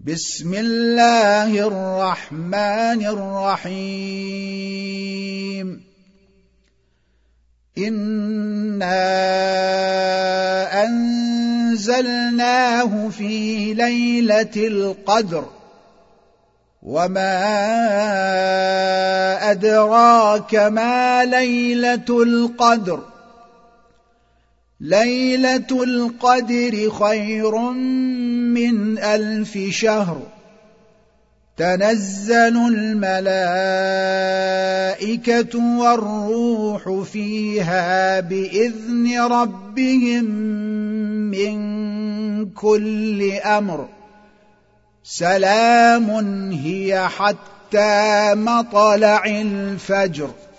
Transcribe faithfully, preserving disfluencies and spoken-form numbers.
بسم الله الرحمن الرحيم إنا أنزلناه في ليلة القدر وما أدراك ما ليلة القدر ليلة القدر خير من ألف شهر تنزل الملائكة والروح فيها بإذن ربهم من كل أمر سلام هي حتى مطلع الفجر.